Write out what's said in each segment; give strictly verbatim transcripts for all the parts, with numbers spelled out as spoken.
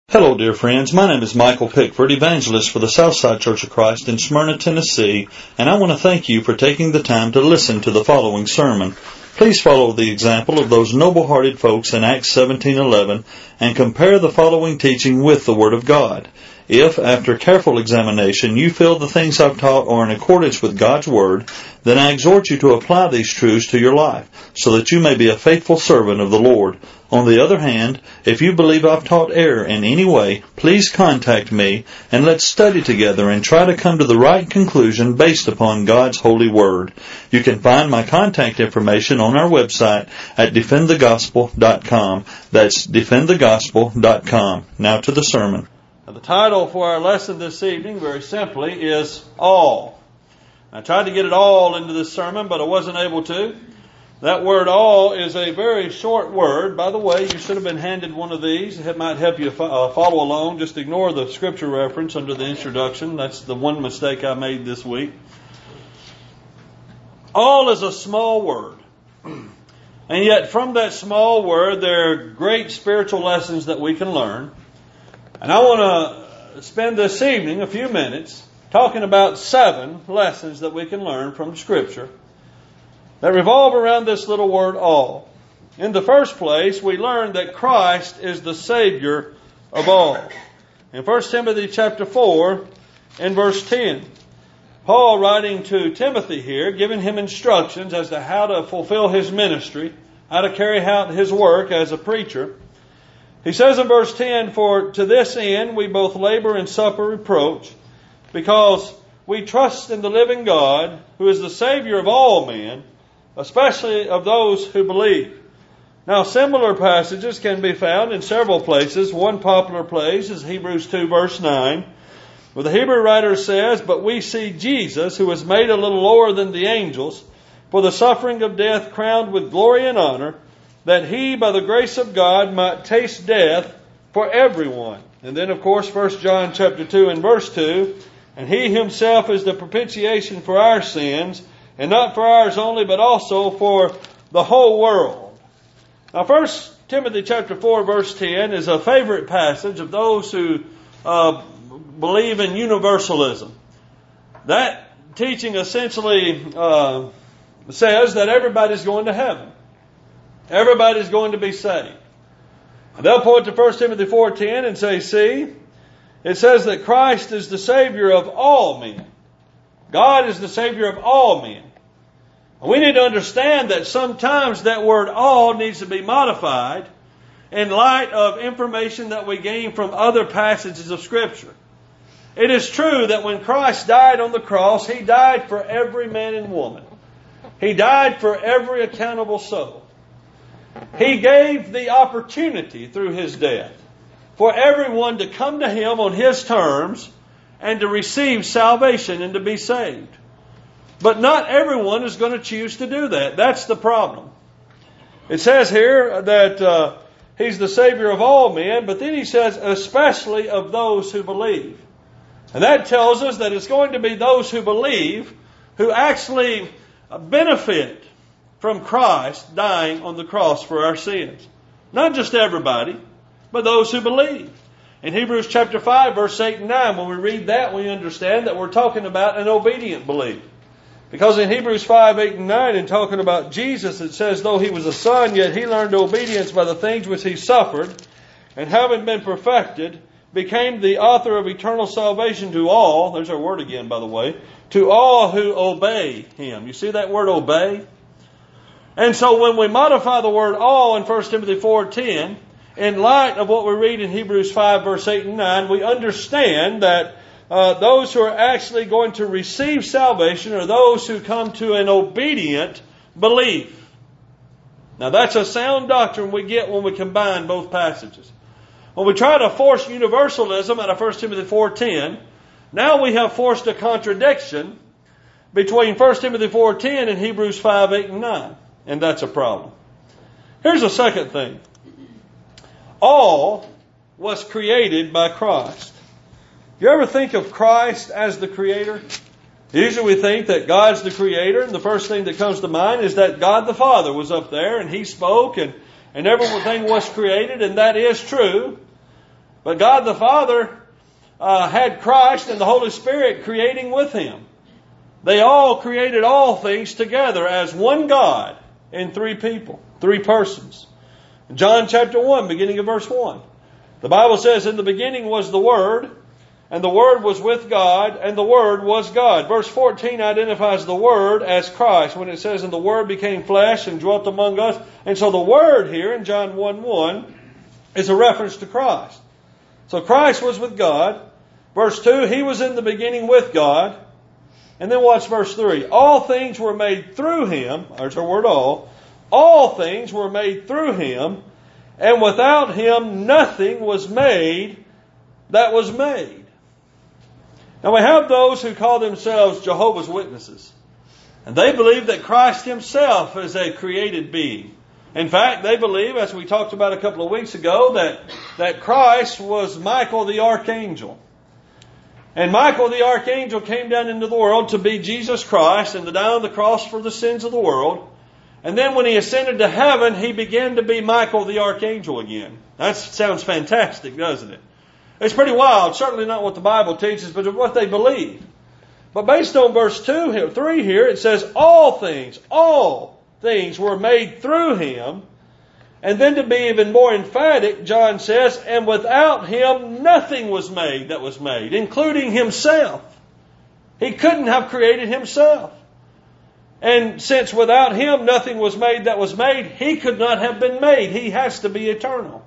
Hello, dear friends. My name is Michael Pickford, evangelist for the Southside Church of Christ in Smyrna, Tennessee, and I want to thank you for taking the time to listen to the following sermon. Please follow the example of those noble-hearted folks in Acts seventeen eleven and compare the following teaching with the Word of God. If, after careful examination, you feel the things I've taught are in accordance with God's Word, then I exhort you to apply these truths to your life, so that you may be a faithful servant of the Lord. On the other hand, if you believe I've taught error in any way, please contact me, and let's study together and try to come to the right conclusion based upon God's holy Word. You can find my contact information on our website at defend the gospel dot com. That's defend the gospel dot com. Now to the sermon. The title for our lesson this evening, very simply, is All. I tried to get it all into this sermon, but I wasn't able to. That word all is a very short word. By the way, you should have been handed one of these. It might help you uh, follow along. Just ignore the scripture reference under the introduction. That's the one mistake I made this week. All is a small word. And yet from that small word, there are great spiritual lessons that we can learn. And I want to spend this evening a few minutes talking about seven lessons that we can learn from Scripture that revolve around this little word all. In the first place, we learn that Christ is the Savior of all. In First Timothy chapter four and verse ten, Paul writing to Timothy here, giving him instructions as to how to fulfill his ministry, how to carry out his work as a preacher. He says in verse ten, "For to this end we both labor and suffer reproach, because we trust in the living God, who is the Savior of all men, especially of those who believe." Now, similar passages can be found in several places. One popular place is Hebrews two, verse nine, where the Hebrew writer says, "But we see Jesus, who was made a little lower than the angels, for the suffering of death crowned with glory and honor, that he, by the grace of God, might taste death for everyone." And then, of course, First John chapter two and verse two, "And he himself is the propitiation for our sins, and not for ours only, but also for the whole world." Now, First Timothy chapter four, verse ten is a favorite passage of those who uh, believe in universalism. That teaching essentially uh, says that everybody's going to heaven. Everybody's going to be saved. And they'll point to First Timothy four ten and say, see, it says that Christ is the Savior of all men. God is the Savior of all men. And we need to understand that sometimes that word all needs to be modified in light of information that we gain from other passages of Scripture. It is true that when Christ died on the cross, He died for every man and woman. He died for every accountable soul. He gave the opportunity through His death for everyone to come to Him on His terms and to receive salvation and to be saved. But not everyone is going to choose to do that. That's the problem. It says here that uh, He's the Savior of all men, but then He says especially of those who believe. And that tells us that it's going to be those who believe who actually benefit from Christ dying on the cross for our sins. Not just everybody, but those who believe. In Hebrews chapter five, verse eight and nine, when we read that, we understand that we're talking about an obedient belief. Because in Hebrews five, eight and nine, in talking about Jesus, it says, "Though He was a son, yet He learned obedience by the things which He suffered, and having been perfected, became the author of eternal salvation to all," there's our word again, by the way, "to all who obey Him." You see that word obey? And so when we modify the word all in First Timothy four ten, in light of what we read in Hebrews five, verse eight and nine, we understand that uh, those who are actually going to receive salvation are those who come to an obedient belief. Now that's a sound doctrine we get when we combine both passages. When we try to force universalism out of First Timothy four ten, now we have forced a contradiction between First Timothy four ten and Hebrews five, eight and nine. And that's a problem. Here's a second thing. All was created by Christ. You ever think of Christ as the Creator? Usually we think that God's the Creator, and the first thing that comes to mind is that God the Father was up there and He spoke and, and everything was created, and that is true. But God the Father uh, had Christ and the Holy Spirit creating with Him. They all created all things together as one God in three people, three persons. John chapter one, beginning of verse one. The Bible says, in the beginning was the Word, and the Word was with God, and the Word was God. Verse fourteen identifies the Word as Christ when it says, and the Word became flesh and dwelt among us. And so the Word here in John one one is a reference to Christ. So Christ was with God. Verse two, He was in the beginning with God. And then watch verse three. All things were made through Him. There's our word all. All things were made through Him. And without Him nothing was made that was made. Now we have those who call themselves Jehovah's Witnesses. And they believe that Christ Himself is a created being. In fact, they believe, as we talked about a couple of weeks ago, that, that Christ was Michael the Archangel. And Michael the Archangel came down into the world to be Jesus Christ and to die on the cross for the sins of the world. And then when He ascended to heaven, He began to be Michael the Archangel again. That sounds fantastic, doesn't it? It's pretty wild. Certainly not what the Bible teaches, but what they believe. But based on verse two here, three here, it says, all things, all things were made through Him. And then to be even more emphatic, John says, and without Him nothing was made that was made, including Himself. He couldn't have created Himself. And since without Him nothing was made that was made, He could not have been made. He has to be eternal.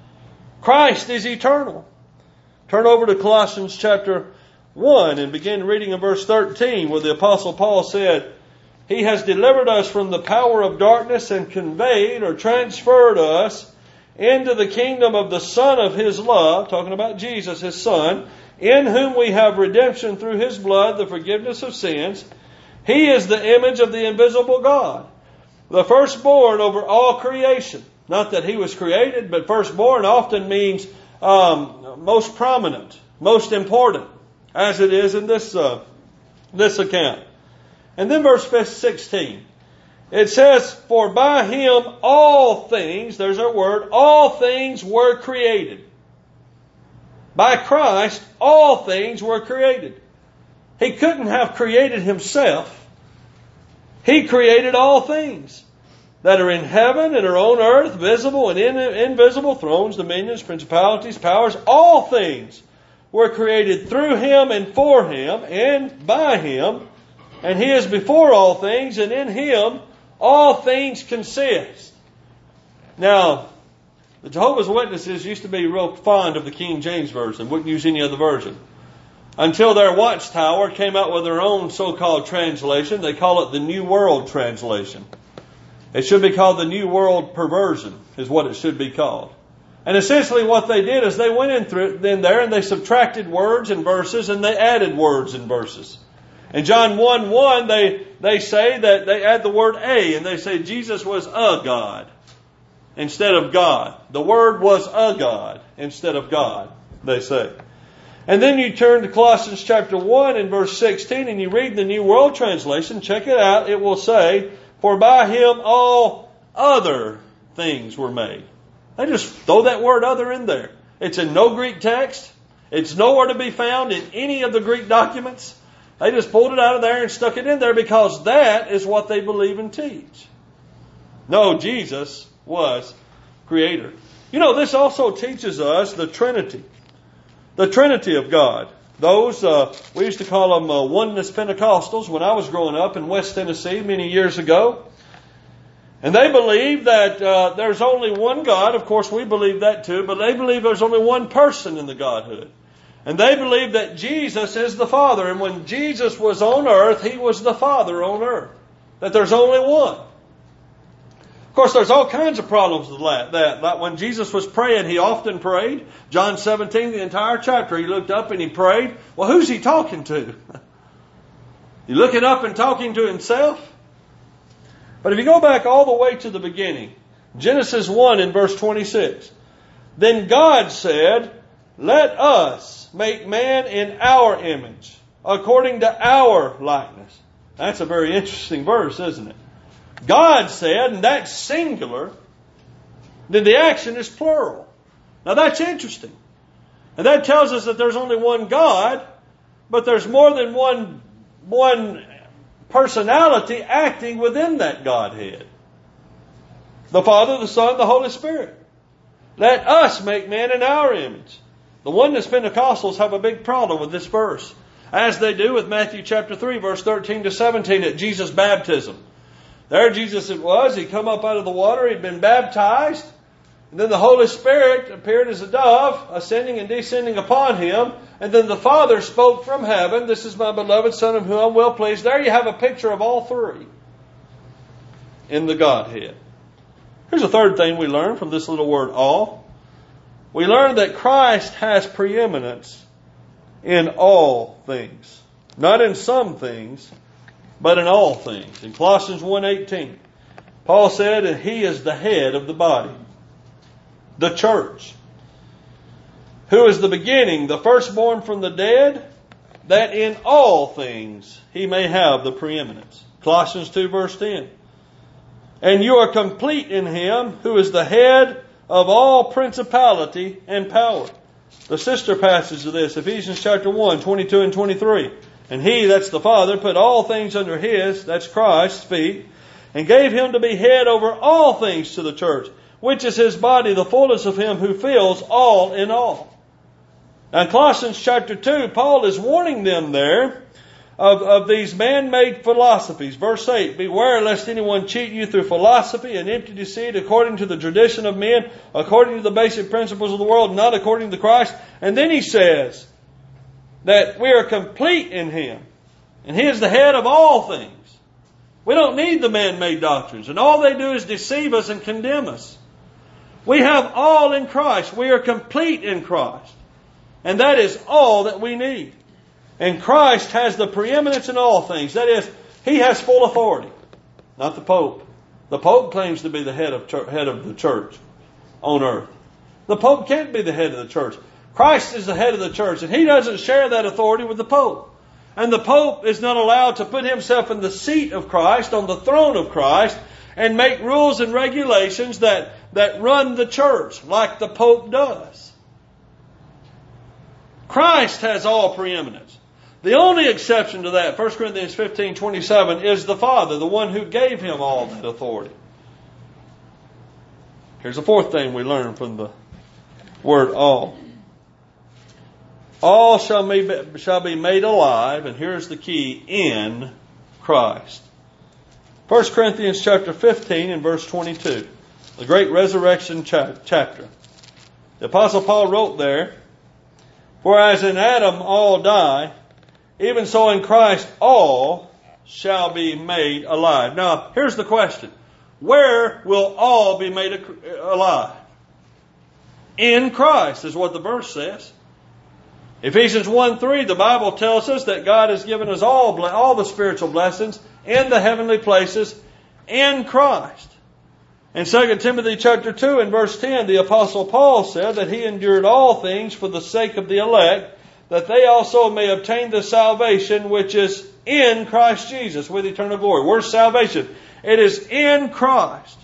Christ is eternal. Turn over to Colossians chapter one and begin reading in verse thirteen, where the Apostle Paul said, He has delivered us from the power of darkness and conveyed or transferred us into the kingdom of the Son of His love, talking about Jesus, His Son, in whom we have redemption through His blood, the forgiveness of sins. He is the image of the invisible God, the firstborn over all creation. Not that He was created, but firstborn often means um, most prominent, most important, as it is in this uh, this account. And then verse sixteen. It says, for by Him all things, there's our word, all things were created. By Christ, all things were created. He couldn't have created Himself. He created all things that are in heaven and are on earth, visible and in, invisible, thrones, dominions, principalities, powers. All things were created through Him and for Him and by Him. And He is before all things, and in Him all things consist. Now, the Jehovah's Witnesses used to be real fond of the King James Version, wouldn't use any other version. Until their Watchtower came out with their own so-called translation. They call it the New World Translation. It should be called the New World Perversion, is what it should be called. And essentially what they did is they went in, through, in there and they subtracted words and verses and they added words and verses. In John one one, they, they say that they add the word a, and they say Jesus was a God instead of God. The Word was a God instead of God, they say. And then you turn to Colossians chapter one and verse sixteen, and you read the New World Translation. Check it out. It will say, for by Him all other things were made. They just throw that word other in there. It's in no Greek text. It's nowhere to be found in any of the Greek documents. They just pulled it out of there and stuck it in there because that is what they believe and teach. No, Jesus was Creator. You know, this also teaches us the Trinity. The Trinity of God. Those, uh, we used to call them uh, Oneness Pentecostals when I was growing up in West Tennessee many years ago. And they believe that uh, there's only one God. Of course, we believe that too. But they believe there's only one person in the Godhood. And they believe that Jesus is the Father. And when Jesus was on earth, He was the Father on earth. That there's only one. Of course, there's all kinds of problems with that. that. Like when Jesus was praying, He often prayed. John seventeen, the entire chapter, He looked up and He prayed. Well, who's He talking to? You looking up and talking to Himself? But if you go back all the way to the beginning, Genesis one in verse twenty-six. Then God said, let us make man in our image, according to our likeness. That's a very interesting verse, isn't it? God said, and that's singular, then the action is plural. Now that's interesting. And that tells us that there's only one God, but there's more than one, one personality acting within that Godhead. The Father, the Son, the Holy Spirit. Let us make man in our image. The Oneness Pentecostals have a big problem with this verse, as they do with Matthew chapter three, verse thirteen to seventeen at Jesus' baptism. There Jesus it was. He'd come up out of the water. He'd been baptized. And then the Holy Spirit appeared as a dove, ascending and descending upon him. And then the Father spoke from heaven, "This is my beloved Son of whom I'm well pleased." There you have a picture of all three in the Godhead. Here's a third thing we learn from this little word, all. We learn that Christ has preeminence in all things. Not in some things, but in all things. In Colossians one eighteen, Paul said that He is the head of the body, the church, who is the beginning, the firstborn from the dead, that in all things He may have the preeminence. Colossians two verse ten. And you are complete in Him who is the head of all principality and power. The sister passage of this, Ephesians chapter one, twenty-two and twenty-three. And He, that's the Father, put all things under His, that's Christ's feet, and gave Him to be head over all things to the church, which is His body, the fullness of Him who fills all in all. Now in Colossians chapter two, Paul is warning them there of, of these man-made philosophies. Verse eight, beware lest anyone cheat you through philosophy and empty deceit according to the tradition of men, according to the basic principles of the world, not according to Christ. And then he says that we are complete in Him. And He is the head of all things. We don't need the man-made doctrines. And all they do is deceive us and condemn us. We have all in Christ. We are complete in Christ. And that is all that we need. And Christ has the preeminence in all things. That is, He has full authority. Not the Pope. The Pope claims to be the head of, church, head of the church on earth. The Pope can't be the head of the church. Christ is the head of the church, and He doesn't share that authority with the Pope. And the Pope is not allowed to put himself in the seat of Christ, on the throne of Christ, and make rules and regulations that, that run the church like the Pope does. Christ has all preeminence. The only exception to that, First Corinthians fifteen twenty-seven, is the Father, the one who gave Him all that authority. Here's the fourth thing we learn from the word all. All shall be, shall be made alive, and here's the key, in Christ. First Corinthians chapter fifteen and verse twenty-two, the great resurrection chapter. The Apostle Paul wrote there, "For as in Adam all die, even so in Christ all shall be made alive." Now, here's the question. Where will all be made alive? In Christ is what the verse says. Ephesians one three, the Bible tells us that God has given us all, all the spiritual blessings in the heavenly places in Christ. In Second Timothy chapter two and verse ten, the Apostle Paul said that he endured all things for the sake of the elect, that they also may obtain the salvation which is in Christ Jesus with eternal glory. Where's salvation? It is in Christ.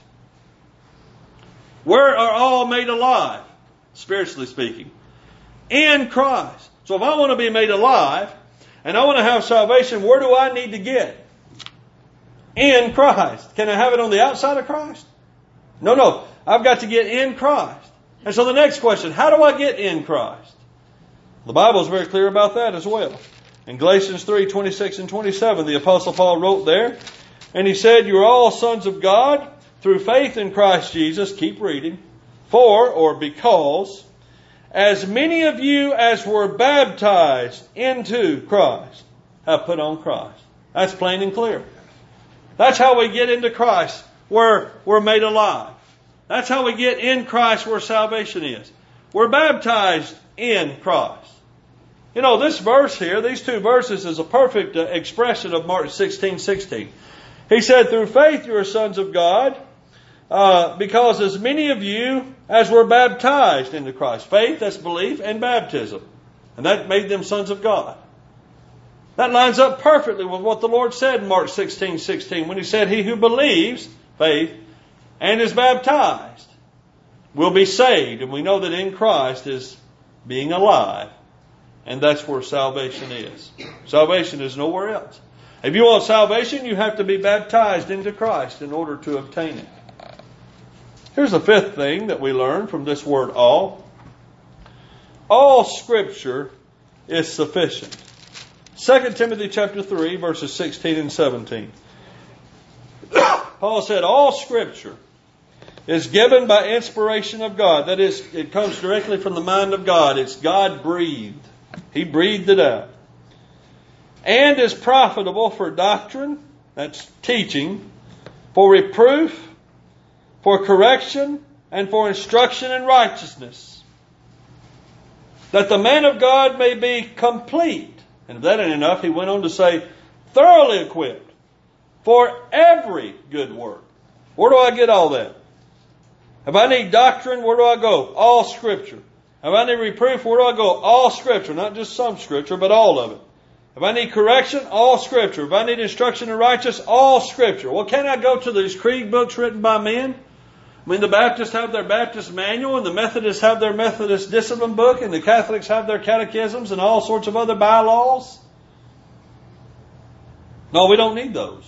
Where are all made alive? Spiritually speaking. In Christ. So if I want to be made alive, and I want to have salvation, where do I need to get? In Christ. Can I have it on the outside of Christ? No, no. I've got to get in Christ. And so the next question, how do I get in Christ? The Bible is very clear about that as well. In Galatians three twenty-six and twenty-seven, the Apostle Paul wrote there, and he said, "You are all sons of God through faith in Christ Jesus." Keep reading. "For," or because, "as many of you as were baptized into Christ have put on Christ." That's plain and clear. That's how we get into Christ, where we're made alive. That's how we get in Christ where salvation is. We're baptized in Christ. You know, this verse here, these two verses, is a perfect expression of Mark sixteen sixteen. He said, "Through faith you are sons of God, uh, because as many of you as were baptized into Christ." Faith, that's belief, and baptism. And that made them sons of God. That lines up perfectly with what the Lord said in Mark sixteen sixteen, when He said, "He who believes," faith, "and is baptized will be saved." And we know that in Christ is being alive. And that's where salvation is. Salvation is nowhere else. If you want salvation, you have to be baptized into Christ in order to obtain it. Here's the fifth thing that we learn from this word all. All Scripture is sufficient. Second Timothy chapter three, verses sixteen and seventeen. Paul said, all Scripture is given by inspiration of God. That is, it comes directly from the mind of God. It's God-breathed. He breathed it out. And is profitable for doctrine, that's teaching, for reproof, for correction, and for instruction in righteousness, that the man of God may be complete. And if that ain't enough, he went on to say, thoroughly equipped for every good work. Where do I get all that? If I need doctrine, where do I go? All Scripture. If I need reproof, where do I go? All Scripture. Not just some Scripture, but all of it. If I need correction, all Scripture. If I need instruction in righteousness, all Scripture. Well, can I go to these creed books written by men? I mean, the Baptists have their Baptist manual, and the Methodists have their Methodist discipline book, and the Catholics have their catechisms and all sorts of other bylaws. No, we don't need those.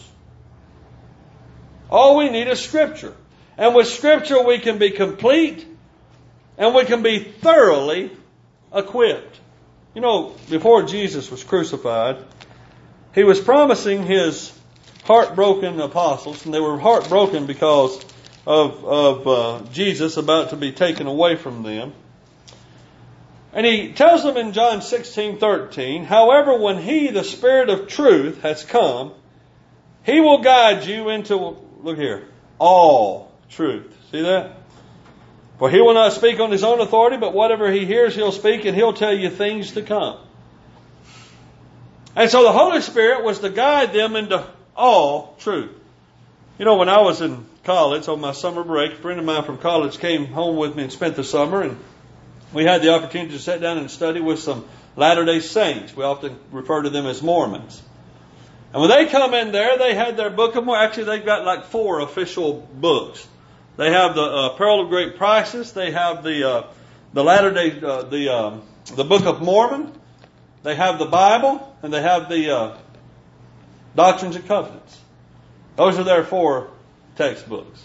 All we need is Scripture. And with Scripture we can be complete and we can be thoroughly equipped. You know, before Jesus was crucified, He was promising His heartbroken apostles, and they were heartbroken because of, of uh, Jesus about to be taken away from them. And He tells them in John sixteen thirteen, however, when He, the Spirit of truth, has come, He will guide you into, look here, all truth. See that? For He will not speak on His own authority, but whatever He hears, He'll speak, and He'll tell you things to come. And so the Holy Spirit was to guide them into all truth. You know, when I was in college on my summer break, a friend of mine from college came home with me and spent the summer, and we had the opportunity to sit down and study with some Latter-day Saints. We often refer to them as Mormons. And when they come in there, they had their Book of Mormon. Actually, they've got like four official books. They have the uh, Pearl of Great Prices. They have the uh, the Latter-day uh, the um, the Book of Mormon. They have the Bible, and they have the uh, Doctrines and Covenants. Those are their four textbooks.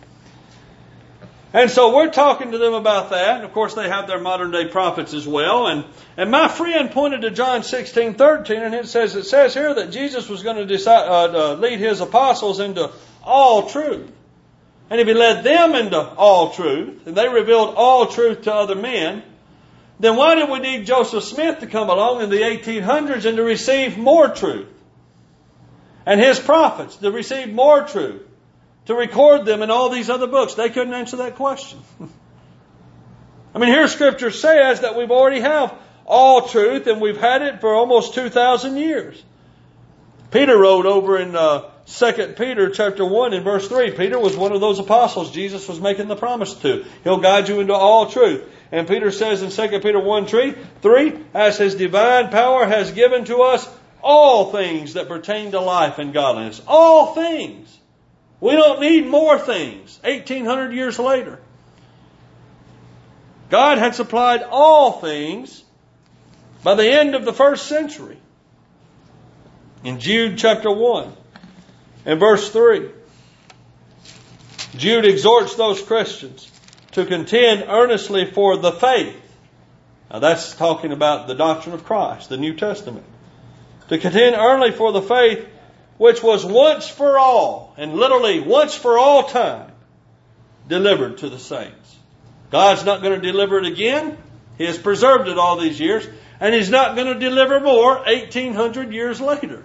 And so we're talking to them about that. And of course, they have their modern day prophets as well. And, and my friend pointed to John sixteen thirteen, and it says, it says here that Jesus was going to decide, uh, uh, lead His apostles into all truth. And if He led them into all truth, and they revealed all truth to other men, then why did we need Joseph Smith to come along in the eighteen hundreds and to receive more truth? And his prophets to receive more truth, to record them in all these other books? They couldn't answer that question. I mean, here Scripture says that we've already have all truth, and we've had it for almost two thousand years. Peter wrote over in uh, Second Peter chapter one and verse three. Peter was one of those apostles Jesus was making the promise to. He'll guide you into all truth. And Peter says in Second Peter one three, as His divine power has given to us all things that pertain to life and godliness. All things. We don't need more things. eighteen hundred years later. God had supplied all things by the end of the first century. In Jude chapter one and verse three, Jude exhorts those Christians to contend earnestly for the faith. Now that's talking about the doctrine of Christ, the New Testament. To contend earnestly for the faith which was once for all, and literally once for all time, delivered to the saints. God's not going to deliver it again. He has preserved it all these years, and He's not going to deliver more eighteen hundred years later.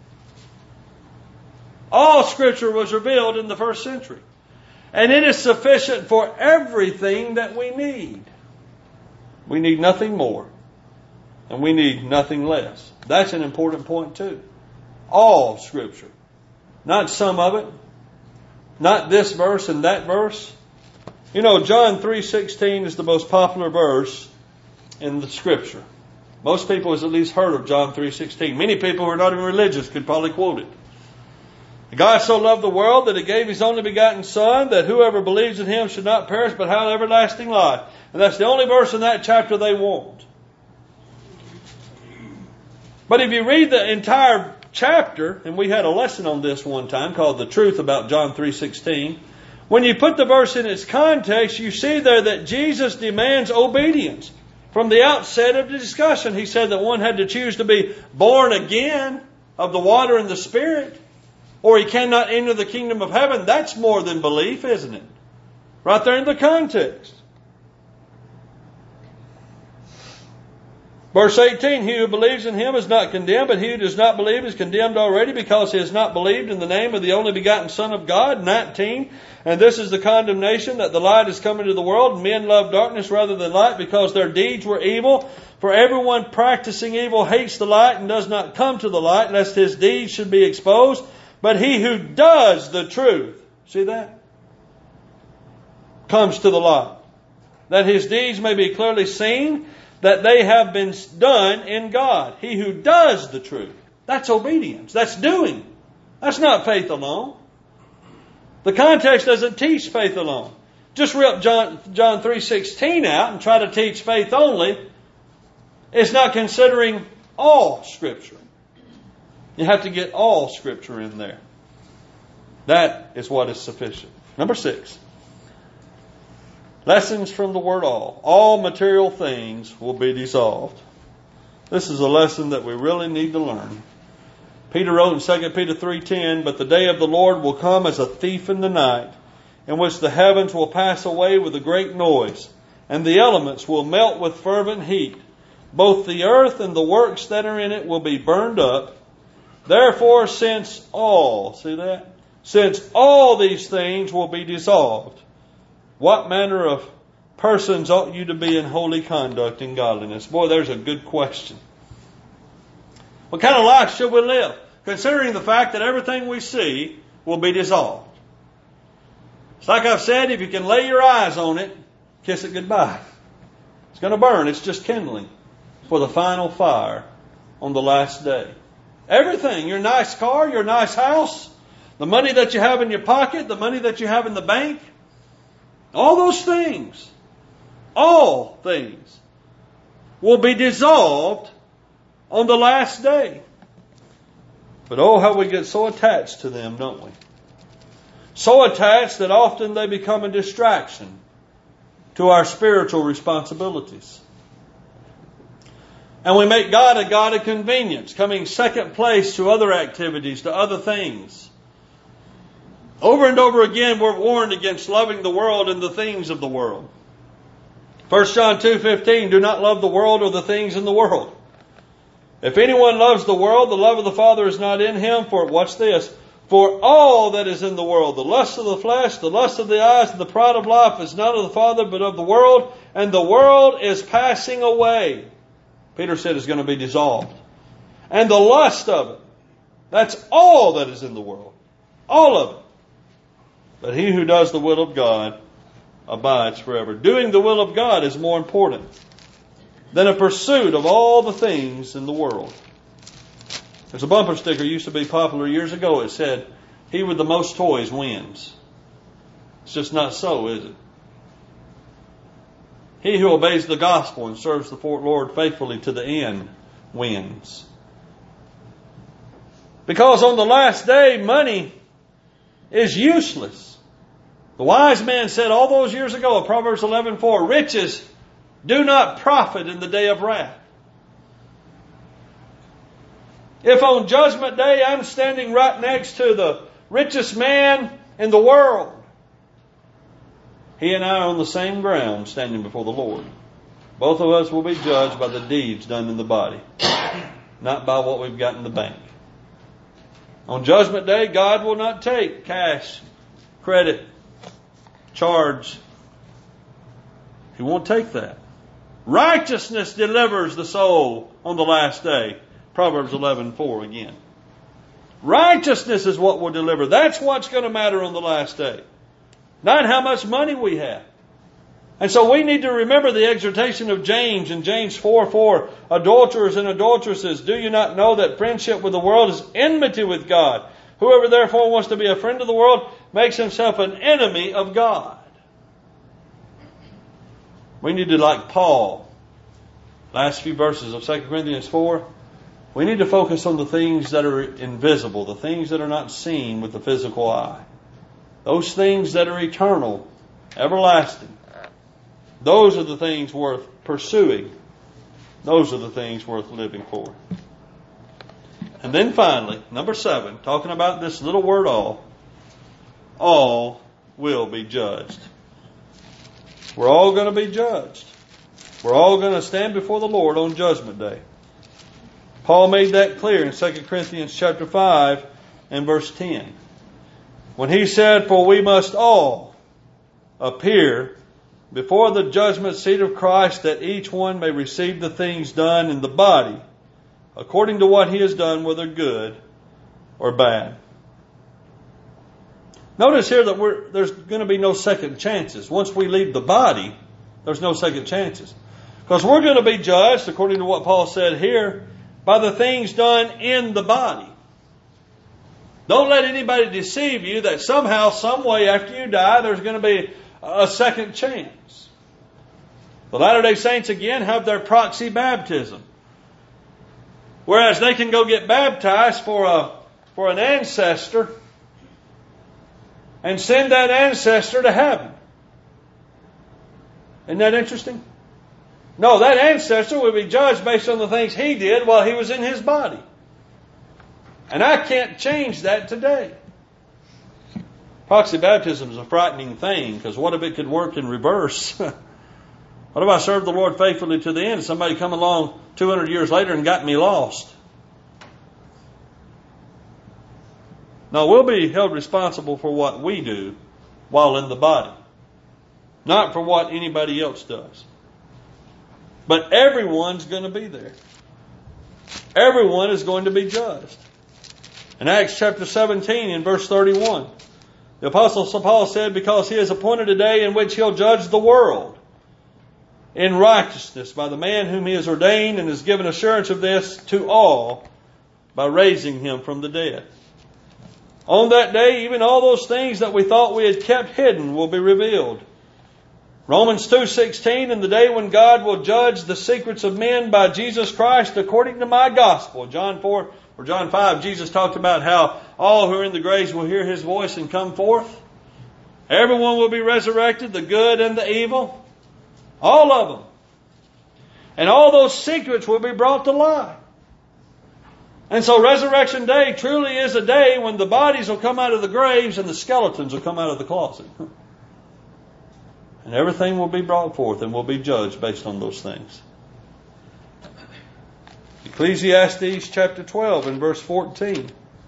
All Scripture was revealed in the first century, and it is sufficient for everything that we need. We need nothing more, and we need nothing less. That's an important point too. All Scripture. Not some of it. Not this verse and that verse. You know, John three sixteen is the most popular verse in the Scripture. Most people have at least heard of John three sixteen. Many people who are not even religious could probably quote it. God so loved the world that He gave His only begotten Son, that whoever believes in Him should not perish but have everlasting life. And that's the only verse in that chapter they want. But if you read the entire chapter, and we had a lesson on this one time called The Truth About John three sixteen, when you put the verse in its context, you see there that Jesus demands obedience. From the outset of the discussion, He said that one had to choose to be born again of the water and the Spirit, or he cannot enter the kingdom of heaven. That's more than belief, isn't it? Right there in the context. Verse eighteen, he who believes in Him is not condemned, but he who does not believe is condemned already because he has not believed in the name of the only begotten Son of God. nineteen, and this is the condemnation, that the light is come into the world, and men love darkness rather than light because their deeds were evil. For everyone practicing evil hates the light and does not come to the light, lest his deeds should be exposed. But he who does the truth, see that? Comes to the light, that his deeds may be clearly seen, that they have been done in God. He who does the truth. That's obedience. That's doing. That's not faith alone. The context doesn't teach faith alone. Just rip John, John three sixteen out and try to teach faith only. It's not considering all Scripture. You have to get all Scripture in there. That is what is sufficient. Number six. Lessons from the word all. All material things will be dissolved. This is a lesson that we really need to learn. Peter wrote in Second Peter three ten, but the day of the Lord will come as a thief in the night, in which the heavens will pass away with a great noise, and the elements will melt with fervent heat. Both the earth and the works that are in it will be burned up. Therefore, since all, see that? Since all these things will be dissolved, what manner of persons ought you to be in holy conduct and godliness? Boy, there's a good question. What kind of life should we live? Considering the fact that everything we see will be dissolved. It's like I've said, if you can lay your eyes on it, kiss it goodbye. It's going to burn. It's just kindling for the final fire on the last day. Everything, your nice car, your nice house, the money that you have in your pocket, the money that you have in the bank, all those things, all things will be dissolved on the last day. But oh, how we get so attached to them, don't we? So attached that often they become a distraction to our spiritual responsibilities. And we make God a God of convenience, coming second place to other activities, to other things. Over and over again, we're warned against loving the world and the things of the world. First John two fifteen, do not love the world or the things in the world. If anyone loves the world, the love of the Father is not in him. For, watch this, for all that is in the world, the lust of the flesh, the lust of the eyes, and the pride of life is not of the Father, but of the world. And the world is passing away. Peter said it's going to be dissolved. And the lust of it. That's all that is in the world. All of it. But he who does the will of God abides forever. Doing the will of God is more important than a pursuit of all the things in the world. There's a bumper sticker used to be popular years ago. It said, he with the most toys wins. It's just not so, is it? He who obeys the gospel and serves the Lord faithfully to the end wins. Because on the last day, money is useless. The wise man said all those years ago in Proverbs eleven four, riches do not profit in the day of wrath. If on Judgment Day I'm standing right next to the richest man in the world, he and I are on the same ground standing before the Lord. Both of us will be judged by the deeds done in the body, not by what we've got in the bank. On Judgment Day, God will not take cash, credit, charge. He won't take that. Righteousness delivers the soul on the last day. Proverbs eleven four again. Righteousness is what will deliver. That's what's going to matter on the last day. Not how much money we have. And so we need to remember the exhortation of James in James four four. Adulterers and adulteresses, do you not know that friendship with the world is enmity with God? Whoever therefore wants to be a friend of the world makes himself an enemy of God. We need to, like Paul, last few verses of Second Corinthians four, we need to focus on the things that are invisible, the things that are not seen with the physical eye. Those things that are eternal, everlasting. Those are the things worth pursuing. Those are the things worth living for. And then finally, number seven, talking about this little word all, all will be judged. We're all going to be judged. We're all going to stand before the Lord on Judgment Day. Paul made that clear in Second Corinthians chapter five and verse ten. When he said, "For we must all appear before the judgment seat of Christ, that each one may receive the things done in the body, according to what he has done, whether good or bad." Notice here that we're, there's going to be no second chances. Once we leave the body, there's no second chances. Because we're going to be judged, according to what Paul said here, by the things done in the body. Don't let anybody deceive you that somehow, some way after you die, there's going to be a second chance. The Latter-day Saints again have their proxy baptism. Whereas they can go get baptized for a for an ancestor and send that ancestor to heaven. Isn't that interesting? No, that ancestor will be judged based on the things he did while he was in his body. And I can't change that today. Proxy baptism is a frightening thing, because what if it could work in reverse? What if I served the Lord faithfully to the end and somebody come along two hundred years later and got me lost? No, we'll be held responsible for what we do while in the body, not for what anybody else does. But everyone's going to be there. Everyone is going to be judged. In Acts chapter seventeen, in verse thirty-one, the Apostle Paul said, "Because he has appointed a day in which he'll judge the world in righteousness by the man whom he has ordained, and has given assurance of this to all by raising him from the dead." On that day, even all those things that we thought we had kept hidden will be revealed. Romans two sixteen, "In the day when God will judge the secrets of men by Jesus Christ according to my gospel." John four or John five, Jesus talked about how all who are in the graves will hear his voice and come forth. Everyone will be resurrected, the good and the evil. All of them. And all those secrets will be brought to light. And so Resurrection Day truly is a day when the bodies will come out of the graves and the skeletons will come out of the closet. And everything will be brought forth and will be judged based on those things. Ecclesiastes chapter twelve and verse fourteen.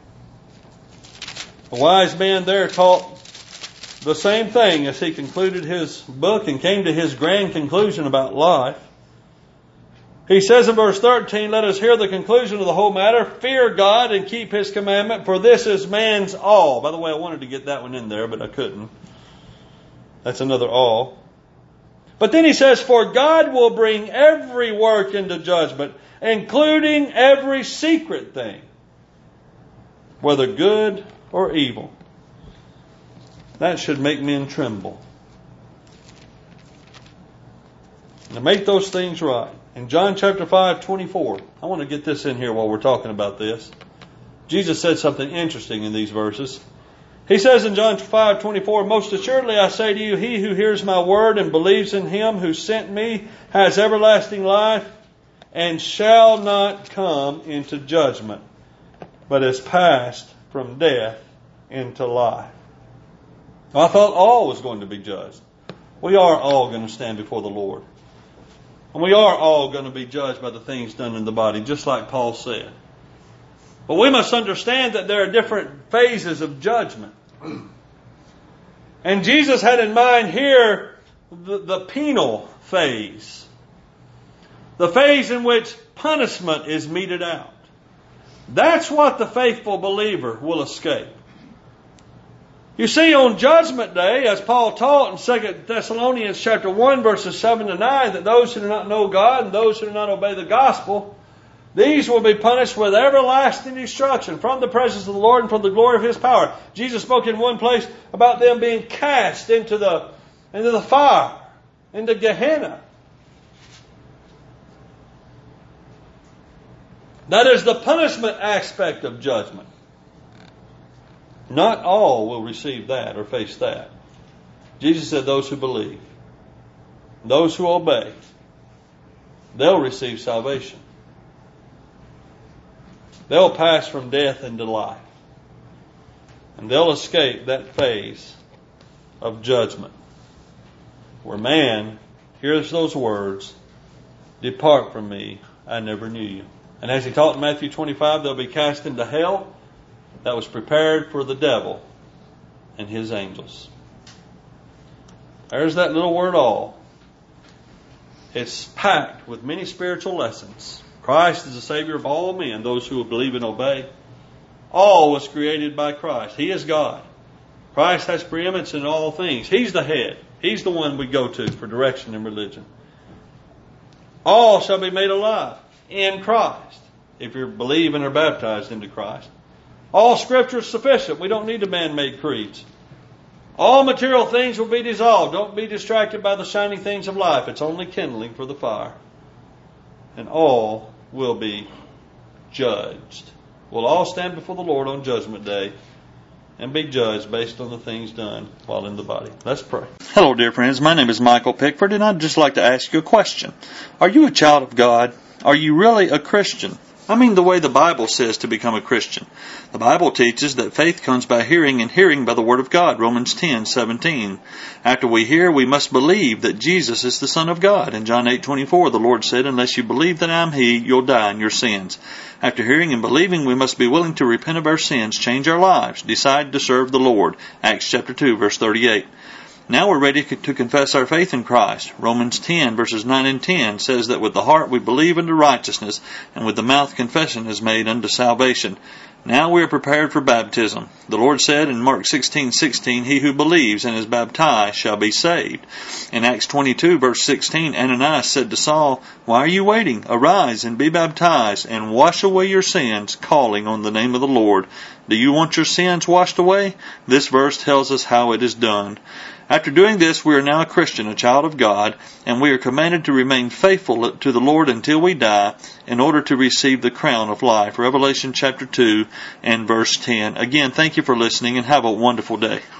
A wise man there taught the same thing as he concluded his book and came to his grand conclusion about life. He says in verse thirteen, "Let us hear the conclusion of the whole matter. Fear God and keep his commandment, for this is man's all." By the way, I wanted to get that one in there, but I couldn't. That's another all. But then he says, "For God will bring every work into judgment, including every secret thing, whether good or evil." That should make men tremble. And to make those things right. In John chapter five, twenty-four, I want to get this in here while we're talking about this. Jesus said something interesting in these verses. He says in John five, twenty-four, "Most assuredly I say to you, he who hears my word and believes in him who sent me has everlasting life and shall not come into judgment, but is passed from death into life." I thought all was going to be judged. We are all going to stand before the Lord. And we are all going to be judged by the things done in the body, just like Paul said. But we must understand that there are different phases of judgment. And Jesus had in mind here the, the penal phase. The phase in which punishment is meted out. That's what the faithful believer will escape. You see, on Judgment Day, as Paul taught in Second Thessalonians chapter one, verses seven to nine, that those who do not know God and those who do not obey the gospel These will be punished with everlasting destruction from the presence of the Lord and from the glory of His power. Jesus spoke in one place about them being cast into the, into the fire, into Gehenna. That is the punishment aspect of judgment. Not all will receive that or face that. Jesus said those who believe, those who obey, they'll receive salvation. They'll pass from death into life. And they'll escape that phase of judgment where man hears those words, "Depart from me, I never knew you." And as He taught in Matthew twenty-five, they'll be cast into hell that was prepared for the devil and his angels. There's that little word all. It's packed with many spiritual lessons. Christ is the Savior of all men, those who will believe and obey. All was created by Christ. He is God. Christ has preeminence in all things. He's the head. He's the one we go to for direction in religion. All shall be made alive in Christ, if you're believing or baptized into Christ. All Scripture is sufficient. We don't need a man-made creeds. All material things will be dissolved. Don't be distracted by the shining things of life. It's only kindling for the fire. And all will be judged. We'll all stand before the Lord on Judgment Day and be judged based on the things done while in the body. Let's pray. Hello, dear friends. My name is Michael Pickford, and I'd just like to ask you a question. Are you a child of God? Are you really a Christian? I mean the way the Bible says to become a Christian. The Bible teaches that faith comes by hearing, and hearing by the Word of God, Romans ten seventeen. After we hear, we must believe that Jesus is the Son of God. In John eight twenty-four, the Lord said, "Unless you believe that I am He, you'll die in your sins." After hearing and believing, we must be willing to repent of our sins, change our lives, decide to serve the Lord. Acts chapter two, verse thirty-eight. Now we're ready to confess our faith in Christ. Romans ten, verses nine and ten says that with the heart we believe unto righteousness, and with the mouth confession is made unto salvation. Now we are prepared for baptism. The Lord said in Mark sixteen sixteen, "He who believes and is baptized shall be saved." In Acts twenty-two, verse sixteen, Ananias said to Saul, "Why are you waiting? Arise and be baptized, and wash away your sins, calling on the name of the Lord." Do you want your sins washed away? This verse tells us how it is done. After doing this, we are now a Christian, a child of God, and we are commanded to remain faithful to the Lord until we die in order to receive the crown of life. Revelation chapter two and verse ten. Again, thank you for listening, and have a wonderful day.